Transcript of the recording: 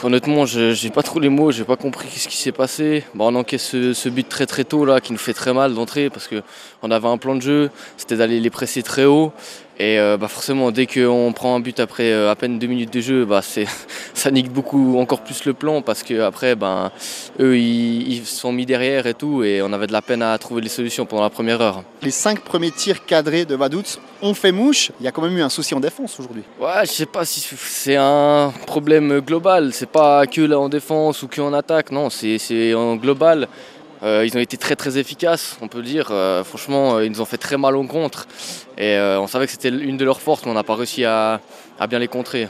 Honnêtement, j'ai pas trop les mots, j'ai pas compris ce qui s'est passé. Bon, on encaisse ce but très très tôt là qui nous fait très mal d'entrer parce qu'on avait un plan de jeu, c'était d'aller les presser très haut. Et forcément, dès qu'on prend un but après à peine 2 minutes de jeu, ça nique beaucoup encore plus le plan parce qu'après, eux, ils se sont mis derrière et tout, et on avait de la peine à trouver les solutions pendant la première heure. Les 5 premiers tirs cadrés de Vaduz ont fait mouche. Il y a quand même eu un souci en défense aujourd'hui. Ouais, je sais pas si c'est un problème global, c'est pas que là en défense ou que en attaque, non, c'est en global. Ils ont été très très efficaces, on peut le dire. Franchement, ils nous ont fait très mal en contre. Et on savait que c'était une de leurs forces, mais on n'a pas réussi à bien les contrer.